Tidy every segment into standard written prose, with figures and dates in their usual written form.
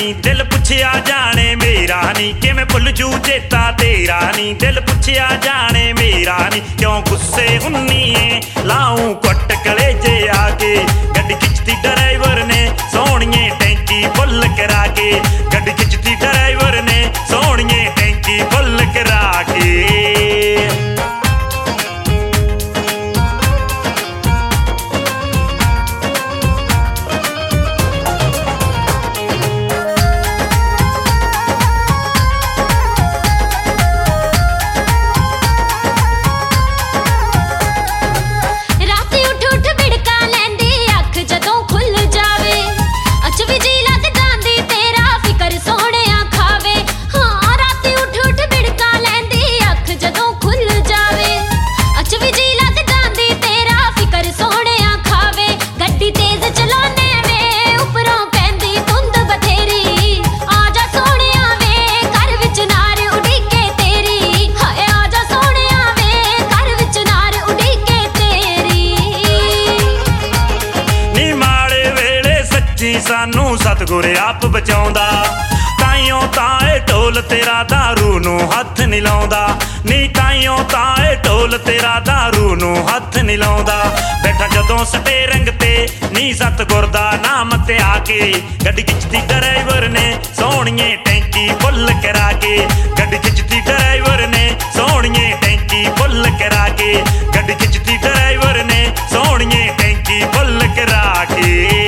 नी दिल पुछया जाने मेरा नी किवें भुल जू चेता तेरा नी दिल पुछया जाने मेरा नी क्यों गुस्से हुन्नी है लाऊं कुट कलेजे आके गड्डी खिचती ड्राइवर ने सोहणिए टैंकी फुल करा के गड्डी खिचती ड्राइवर ने सोहणिए टैंकी फुल करा के सानू सतगुर आप बचाउंदा ताइयों ताए ढोल तेरा दारू नू हथ नहीं लाउंदा नी ताइयों ताए ढोल तेरा दारू नू हथ नहीं लाउंदा बैठा जदों स्टेरिंग ते नी सतगुर दा नाम ते आके गड्डी खिचती ड्राइवर ने सोहणिए टैंकी फुल करा के गड्डी खिचती ड्राइवर ने सोहणिए टैंकी फुल करा के गड्डी खिचती ड्राइवर ने सोहणिए टैंकी फुल करा के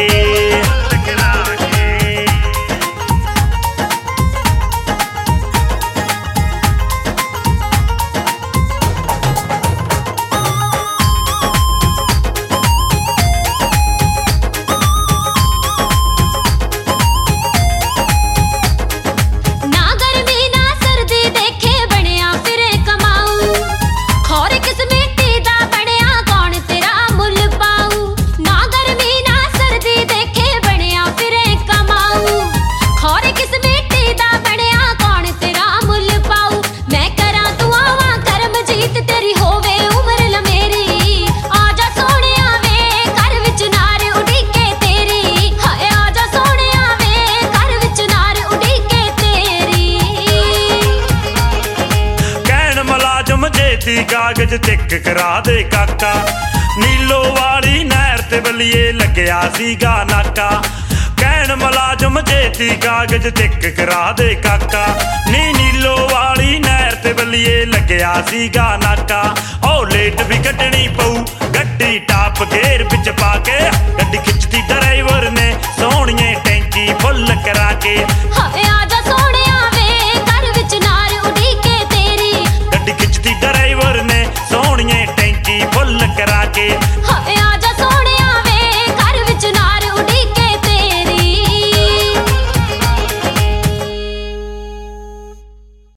कागज टिक करा दे काका नीलो वाली नहर ते बलिए लग्या सीगा नाका कहण मुलाजम जेती कागज टिक करा दे काका नी नीलो वाली नहर ते बलिए लग्या सीगा नाका ओ लेट भी कड्डनी पऊ गड्डी टाप घेर विच पाके गड्डी खिचती ड्राइवर ने सोहणिए टैंकी फुल करा के